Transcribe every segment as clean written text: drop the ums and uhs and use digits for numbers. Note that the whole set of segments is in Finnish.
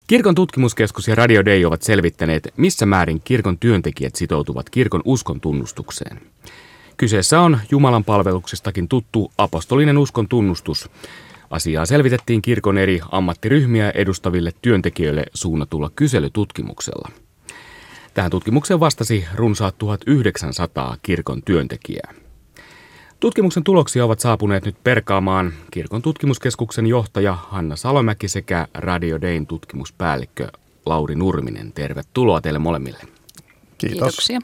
Kirkon tutkimuskeskus ja Radio Day ovat selvittäneet, missä määrin kirkon työntekijät sitoutuvat kirkon uskon tunnustukseen. Kyseessä on Jumalan palveluksestakin tuttu apostolinen uskon tunnustus. Asiaa selvitettiin kirkon eri ammattiryhmiä edustaville työntekijöille suunnatulla kyselytutkimuksella. Tähän tutkimukseen vastasi runsaat 1900 kirkon työntekijää. Tutkimuksen tuloksia ovat saapuneet nyt perkaamaan kirkon tutkimuskeskuksen johtaja Hanna Salomäki sekä Radio Dayn tutkimuspäällikkö Lauri Nurminen. Tervetuloa teille molemmille. Kiitos. Kiitoksia.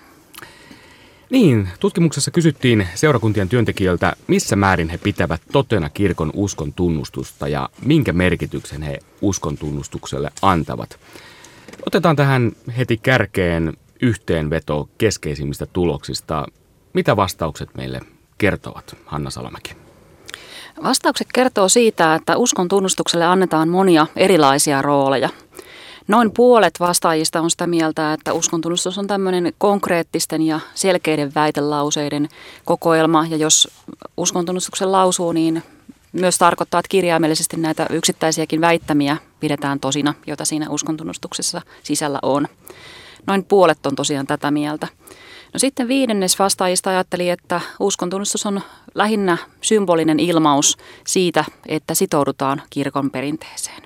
Niin, tutkimuksessa kysyttiin seurakuntien työntekijöiltä, missä määrin he pitävät totena kirkon uskon tunnustusta ja minkä merkityksen he uskon tunnustukselle antavat. Otetaan tähän heti kärkeen yhteenveto keskeisimmistä tuloksista. Mitä vastaukset meille kertovat, Hanna Salomäki? Vastaukset kertoo siitä, että uskon tunnustukselle annetaan monia erilaisia rooleja. Noin puolet vastaajista on sitä mieltä, että uskontunnustus on tämmöinen konkreettisten ja selkeiden väitelauseiden kokoelma. Ja jos uskontunnustuksen lausuu, niin myös tarkoittaa, että kirjaimellisesti näitä yksittäisiäkin väittämiä pidetään tosina, joita siinä uskontunnustuksessa sisällä on. Noin puolet on tosiaan tätä mieltä. No sitten viidennes vastaajista ajatteli, että uskontunnustus on lähinnä symbolinen ilmaus siitä, että sitoudutaan kirkon perinteeseen.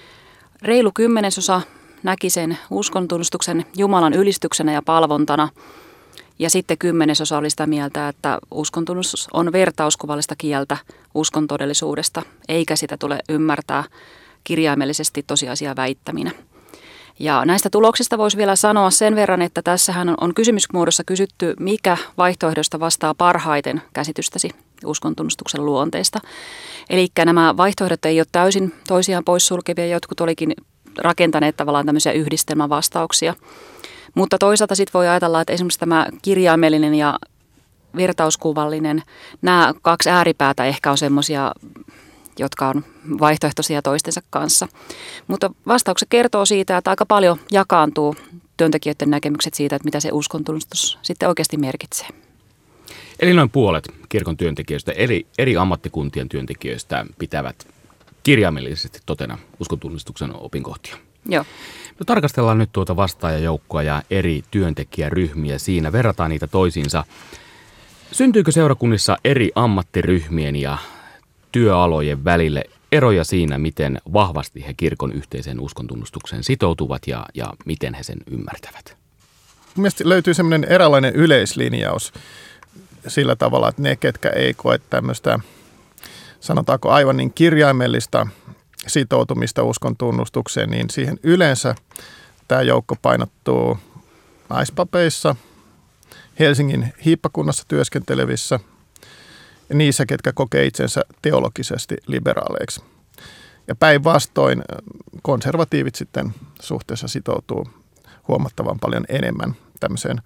Reilu 10% näki sen uskontunnustuksen Jumalan ylistyksenä ja palvontana. Ja sitten 10% oli sitä mieltä, että uskontunnustus on vertauskuvallista kieltä uskon todellisuudesta, eikä sitä tule ymmärtää kirjaimellisesti tosiasia väittäminä. Ja näistä tuloksista voisi vielä sanoa sen verran, että tässähän on kysymysmuodossa kysytty, mikä vaihtoehdosta vastaa parhaiten käsitystäsi uskontunnustuksen luonteesta. Eli nämä vaihtoehdot ei ole täysin toisiaan poissulkevia, jotkut olikin rakentaneet tavallaan tämmöisiä yhdistelmävastauksia. Mutta toisaalta sitten voi ajatella, että esimerkiksi tämä kirjaimellinen ja vertauskuvallinen, nämä kaksi ääripäätä ehkä on semmoisia, jotka on vaihtoehtoisia toistensa kanssa. Mutta vastaukset kertoo siitä, että aika paljon jakaantuu työntekijöiden näkemykset siitä, että mitä se uskontunnustus sitten oikeasti merkitsee. Eli noin puolet kirkon työntekijöistä, eli eri ammattikuntien työntekijöistä pitävät kirjaimellisesti totena uskontunnistuksen opinkohtia. Joo. No, tarkastellaan nyt tuota vastaajajoukkoa ja eri työntekijäryhmiä siinä, verrataan niitä toisiinsa. Syntyykö seurakunnissa eri ammattiryhmien ja työalojen välille eroja siinä, miten vahvasti he kirkon yhteiseen uskontunnustukseen sitoutuvat ja miten he sen ymmärtävät? Mielestäni löytyy semmoinen eräänlainen yleislinjaus sillä tavalla, että ne, ketkä ei koe tämmöistä, sanotaanko aivan niin kirjaimellista sitoutumista uskon tunnustukseen, niin siihen yleensä tämä joukko painottuu naispapeissa, Helsingin hiippakunnassa työskentelevissä ja niissä, ketkä kokee itsensä teologisesti liberaaleiksi. Ja päinvastoin konservatiivit sitten suhteessa sitoutuu huomattavan paljon enemmän tämmöiseen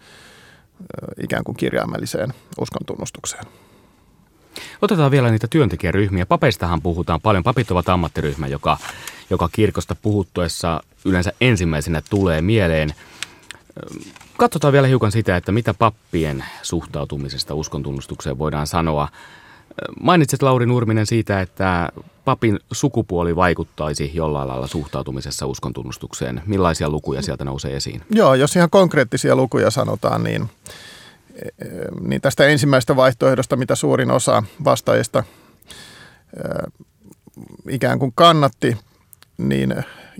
ikään kuin kirjaimelliseen uskontunnustukseen. Otetaan vielä niitä työntekijäryhmiä. Papeistahan puhutaan paljon. Papit ovat ammattiryhmä, joka kirkosta puhuttuessa yleensä ensimmäisenä tulee mieleen. Katsotaan vielä hiukan sitä, että mitä pappien suhtautumisesta uskontunnustukseen voidaan sanoa. Mainitsit, Lauri Nurminen, siitä, että papin sukupuoli vaikuttaisi jollain lailla suhtautumisessa uskontunnustukseen. Millaisia lukuja sieltä nousee esiin? Joo, jos ihan konkreettisia lukuja sanotaan, niin tästä ensimmäisestä vaihtoehdosta, mitä suurin osa vastaajista ikään kuin kannatti, niin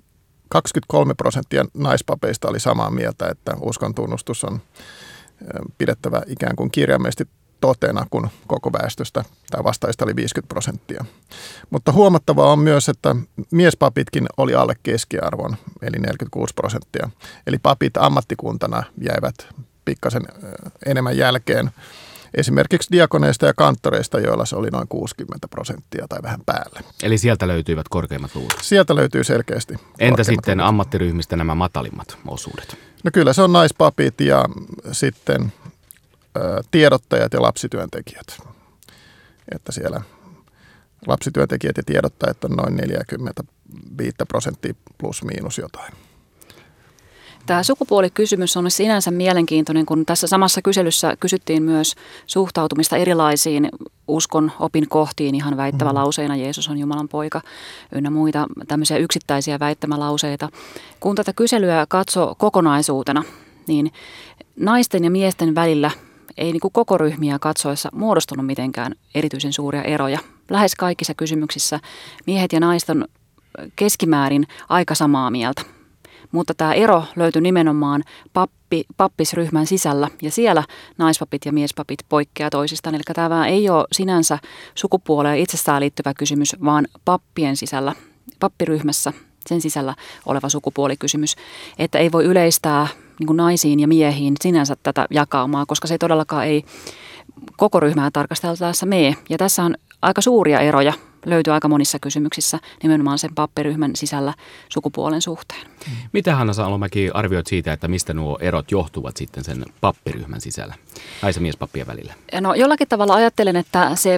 23% naispapeista oli samaa mieltä, että uskontunnustus on pidettävä ikään kuin kirjaimellisesti totena, kun koko väestöstä tai vastaajista oli 50%. Mutta huomattavaa on myös, että miespapitkin oli alle keskiarvon, eli 46%. Eli papit ammattikuntana jäivät pikkasen enemmän jälkeen esimerkiksi diakoneista ja kanttoreista, joilla se oli noin 60% tai vähän päälle. Eli sieltä löytyivät korkeimmat luvut? Sieltä löytyy selkeästi. Entä sitten luvut ammattiryhmistä nämä matalimmat osuudet? No kyllä se on naispapit ja sitten tiedottajat ja lapsityöntekijät. Että siellä lapsityöntekijät ja tiedottajat on noin 45% plus miinus jotain. Tämä sukupuolikysymys on sinänsä mielenkiintoinen, kun tässä samassa kyselyssä kysyttiin myös suhtautumista erilaisiin uskon opin kohtiin ihan väittämälauseina, Jeesus on Jumalan poika, ynnä muita tämmöisiä yksittäisiä väittämälauseita. Kun tätä kyselyä katsoo kokonaisuutena, niin naisten ja miesten välillä ei niin kuin koko ryhmiä katsoessa muodostunut mitenkään erityisen suuria eroja. Lähes kaikissa kysymyksissä miehet ja naiset on keskimäärin aika samaa mieltä. Mutta tämä ero löytyi nimenomaan pappisryhmän sisällä ja siellä naispapit ja miespapit poikkeaa toisistaan. Eli tämä ei ole sinänsä sukupuoleen itsestään liittyvä kysymys, vaan pappien sisällä, pappiryhmässä sen sisällä oleva sukupuolikysymys. Että ei voi yleistää niin kuin naisiin ja miehiin sinänsä tätä jakaumaa, koska se todellakaan ei koko ryhmää tarkasteltaessa mene. Ja tässä on aika suuria eroja. Löytyy aika monissa kysymyksissä nimenomaan sen pappiryhmän sisällä sukupuolen suhteen. Mitä Hanna Salomäki arvioit siitä, että mistä nuo erot johtuvat sitten sen pappiryhmän sisällä, nais- ja miespappien välillä? No jollakin tavalla ajattelen, että se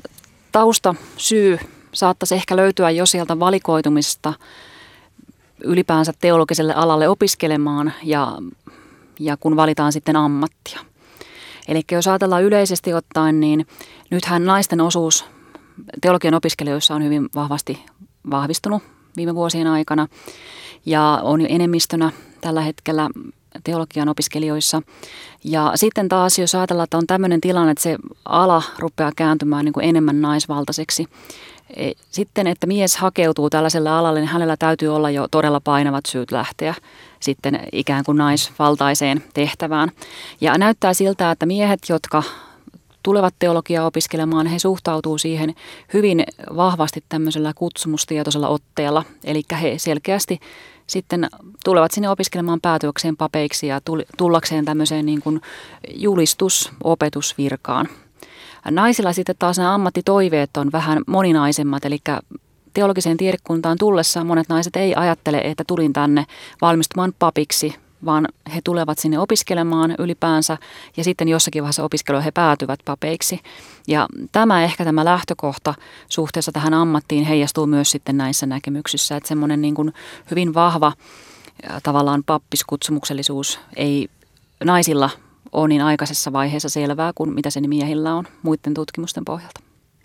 taustasyy saattaisi ehkä löytyä jo sieltä valikoitumista ylipäänsä teologiselle alalle opiskelemaan ja kun valitaan sitten ammattia. Eli jos ajatellaan yleisesti ottaen, niin nythän naisten osuus teologian opiskelijoissa on hyvin vahvasti vahvistunut viime vuosien aikana ja on jo enemmistönä tällä hetkellä teologian opiskelijoissa. Ja sitten taas, jos ajatellaan, että on tämmöinen tilanne, että se ala rupeaa kääntymään niin kuin enemmän naisvaltaiseksi, sitten, että mies hakeutuu tällaiselle alalle, niin hänellä täytyy olla jo todella painavat syyt lähteä sitten ikään kuin naisvaltaiseen tehtävään. Ja näyttää siltä, että miehet, jotka tulevat teologiaa opiskelemaan, he suhtautuu siihen hyvin vahvasti tämmöisellä kutsumustietoisella otteella. Eli he selkeästi sitten tulevat sinne opiskelemaan päätyökseen papeiksi ja tullakseen tämmöiseen niin kuin opetusvirkaan. Naisilla sitten taas nämä ammattitoiveet on vähän moninaisemmat, eli teologiseen tiedekuntaan tullessaan monet naiset ei ajattele, että tulin tänne valmistumaan papiksi, vaan he tulevat sinne opiskelemaan ylipäänsä ja sitten jossakin vaiheessa opiskelua he päätyvät papeiksi. Ja tämä lähtökohta suhteessa tähän ammattiin heijastuu myös sitten näissä näkemyksissä, että semmoinen niin kuin hyvin vahva tavallaan pappiskutsumuksellisuus ei naisilla ole niin aikaisessa vaiheessa selvää kuin mitä sen miehillä on muiden tutkimusten pohjalta.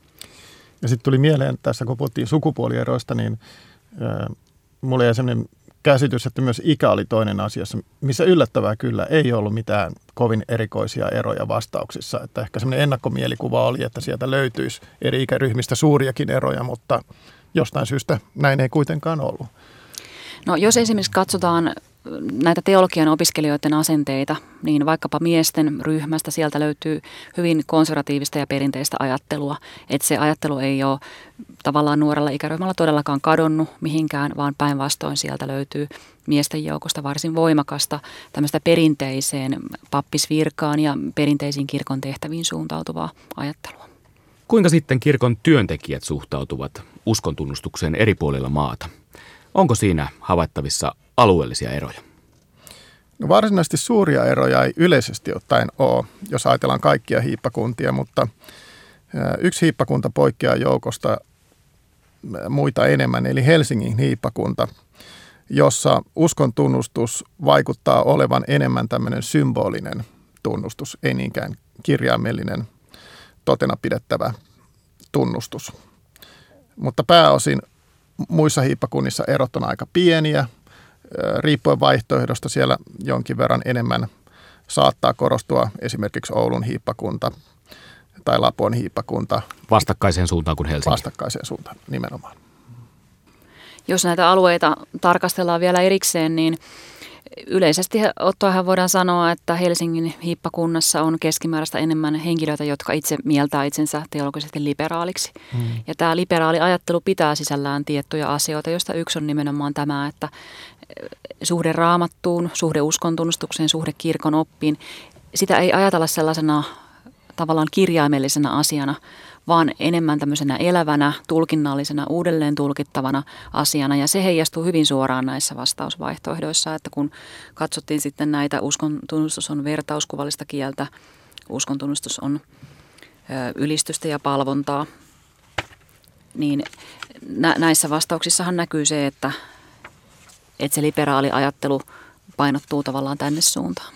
Ja sitten tuli mieleen tässä, kun puhuttiin sukupuolieroista, niin mulla jäi sellainen käsitys, että myös ikä oli toinen asia, missä yllättävää kyllä ei ollut mitään kovin erikoisia eroja vastauksissa. Että ehkä semmoinen ennakkomielikuva oli, että sieltä löytyisi eri ikäryhmistä suuriakin eroja, mutta jostain syystä näin ei kuitenkaan ollut. No jos esimerkiksi katsotaan näitä teologian opiskelijoiden asenteita, niin vaikkapa miesten ryhmästä sieltä löytyy hyvin konservatiivista ja perinteistä ajattelua. Että se ajattelu ei ole tavallaan nuorella ikäryhmällä todellakaan kadonnut mihinkään, vaan päinvastoin sieltä löytyy miesten joukosta varsin voimakasta tämmöistä perinteiseen pappisvirkaan ja perinteisiin kirkon tehtäviin suuntautuvaa ajattelua. Kuinka sitten kirkon työntekijät suhtautuvat uskontunnustukseen eri puolilla maata? Onko siinä havaittavissa alueellisia eroja? No varsinaisesti suuria eroja ei yleisesti ottaen ole, jos ajatellaan kaikkia hiippakuntia, mutta yksi hiippakunta poikkeaa joukosta muita enemmän, eli Helsingin hiippakunta, jossa uskon tunnustus vaikuttaa olevan enemmän tämmöinen symbolinen tunnustus, ei niinkään kirjaimellinen totena pidettävä tunnustus. Mutta pääosin muissa hiippakunnissa erot on aika pieniä. Riippuen vaihtoehdosta siellä jonkin verran enemmän saattaa korostua esimerkiksi Oulun hiippakunta tai Lapon hiippakunta. Vastakkaiseen suuntaan kuin Helsinki. Vastakkaiseen suuntaan nimenomaan. Jos näitä alueita tarkastellaan vielä erikseen, niin yleisesti ottaen voidaan sanoa, että Helsingin hiippakunnassa on keskimääräistä enemmän henkilöitä, jotka itse mieltää itsensä teologisesti liberaaliksi. Ja tämä liberaali ajattelu pitää sisällään tiettyjä asioita, joista yksi on nimenomaan tämä, että suhde raamattuun, suhde uskontunnustukseen, suhde kirkon oppiin, sitä ei ajatella sellaisena tavallaan kirjaimellisena asiana, vaan enemmän tämmöisenä elävänä, tulkinnallisena, uudelleen tulkittavana asiana. Ja se heijastuu hyvin suoraan näissä vastausvaihtoehdoissa, että kun katsottiin sitten näitä, uskontunnustus on vertauskuvallista kieltä, uskontunnustus on ylistystä ja palvontaa, niin näissä vastauksissahan näkyy se, että se liberaali ajattelu painottuu tavallaan tänne suuntaan.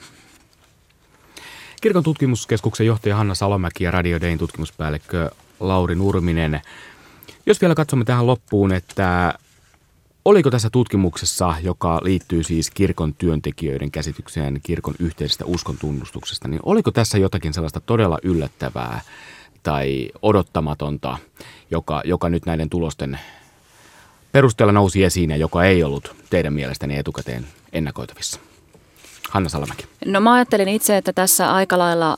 Kirkon tutkimuskeskuksen johtaja Hanna Salomäki ja Radio Dayn tutkimuspäällikkö Lauri Nurminen. Jos vielä katsomme tähän loppuun, että oliko tässä tutkimuksessa, joka liittyy siis kirkon työntekijöiden käsitykseen kirkon yhteisestä uskontunnustuksesta, niin oliko tässä jotakin sellaista todella yllättävää tai odottamatonta, joka nyt näiden tulosten perusteella nousi esiin ja joka ei ollut teidän mielestäni etukäteen ennakoitavissa? Hanna Salomäki. No mä ajattelin itse, että tässä aika lailla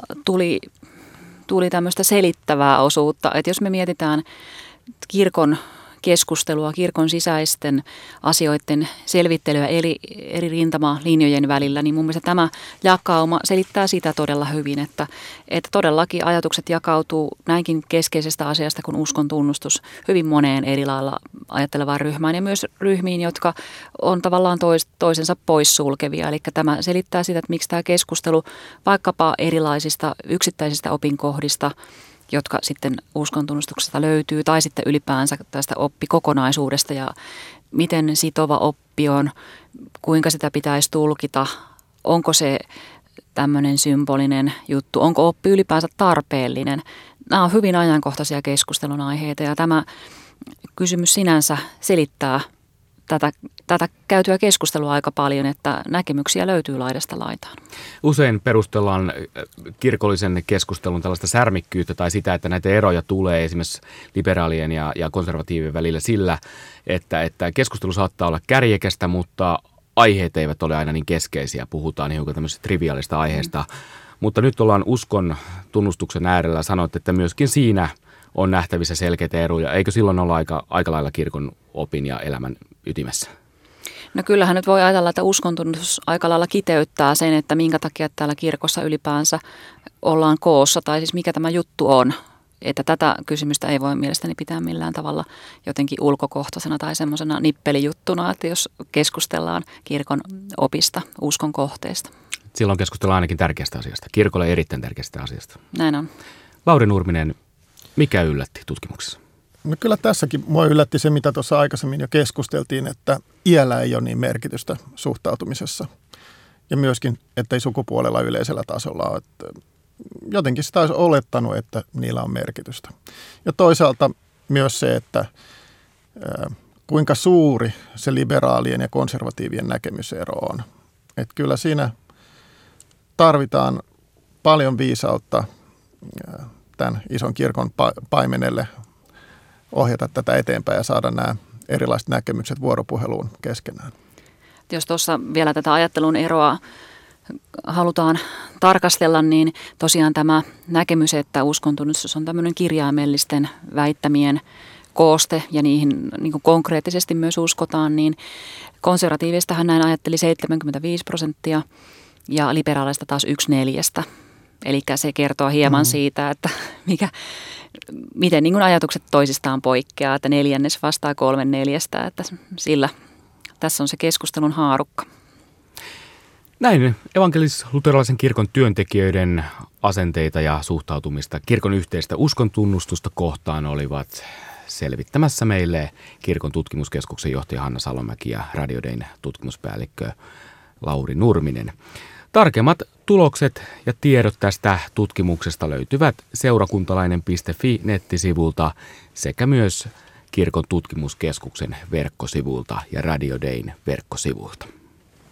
tuli tämmöistä selittävää osuutta, että jos me mietitään kirkon keskustelua, kirkon sisäisten asioiden selvittelyä eri rintamalinjojen välillä, niin mun mielestä tämä jakauma selittää sitä todella hyvin, että todellakin ajatukset jakautuu näinkin keskeisestä asiasta kuin uskon tunnustus hyvin moneen eri lailla ajattelevaan ryhmään ja myös ryhmiin, jotka on tavallaan toisensa poissulkevia. Eli tämä selittää sitä, että miksi tämä keskustelu vaikkapa erilaisista yksittäisistä opinkohdista, jotka sitten uskontunnustuksesta löytyy, tai sitten ylipäänsä tästä oppikokonaisuudesta ja miten sitova oppi on, kuinka sitä pitäisi tulkita, onko se tämmöinen symbolinen juttu, onko oppi ylipäänsä tarpeellinen. Nämä on hyvin ajankohtaisia keskustelun aiheita ja tämä kysymys sinänsä selittää tätä käytyä keskustelua aika paljon, että näkemyksiä löytyy laidasta laitaan. Usein perustellaan kirkollisen keskustelun tällaista särmikkyyttä tai sitä, että näitä eroja tulee esimerkiksi liberaalien ja konservatiivien välillä sillä, että keskustelu saattaa olla kärjekästä, mutta aiheet eivät ole aina niin keskeisiä. Puhutaan hiukan tämmöisestä triviaalista aiheesta, mutta nyt ollaan uskon tunnustuksen äärellä. Sanoit, että myöskin siinä on nähtävissä selkeitä eroja. Eikö silloin olla aika lailla kirkon opin ja elämän ytimessä? No kyllähän nyt voi ajatella, että uskontunnustus aika lailla kiteyttää sen, että minkä takia täällä kirkossa ylipäänsä ollaan koossa, tai siis mikä tämä juttu on. Että tätä kysymystä ei voi mielestäni pitää millään tavalla jotenkin ulkokohtaisena tai semmoisena nippelijuttuna, että jos keskustellaan kirkon opista, uskon kohteesta. Silloin keskustellaan ainakin tärkeästä asiasta, kirkolle erittäin tärkeästä asiasta. Näin on. Lauri Nurminen, mikä yllätti tutkimuksessa? No kyllä tässäkin mua yllätti se, mitä tuossa aikaisemmin jo keskusteltiin, että iällä ei ole niin merkitystä suhtautumisessa. Ja myöskin, että ei sukupuolella yleisellä tasolla ole. Että jotenkin sitä olisi olettanut, että niillä on merkitystä. Ja toisaalta myös se, että kuinka suuri se liberaalien ja konservatiivien näkemysero on. Että kyllä siinä tarvitaan paljon viisautta tämän ison kirkon paimenelle ohjata tätä eteenpäin ja saada nämä erilaiset näkemykset vuoropuheluun keskenään. Jos tuossa vielä tätä ajattelun eroa halutaan tarkastella, niin tosiaan tämä näkemys, että uskontunnustus on tämmöinen kirjaimellisten väittämien kooste ja niihin niin kuin konkreettisesti myös uskotaan, niin konservatiivistahan näin ajatteli 75% ja liberaaleista taas 1/4. Eli se kertoo hieman siitä, että miten niin kuin ajatukset toisistaan poikkeaa, että 1/4 vastaa 3/4, että sillä tässä on se keskustelun haarukka. Näin evankelis-luterilaisen kirkon työntekijöiden asenteita ja suhtautumista kirkon yhteistä uskontunnustusta kohtaan olivat selvittämässä meille kirkon tutkimuskeskuksen johtaja Hanna Salomäki ja Radio Dayn tutkimuspäällikkö Lauri Nurminen. Tarkemmat tulokset ja tiedot tästä tutkimuksesta löytyvät seurakuntalainen.fi-nettisivulta sekä myös kirkon tutkimuskeskuksen verkkosivulta ja Radio Dayn verkkosivulta.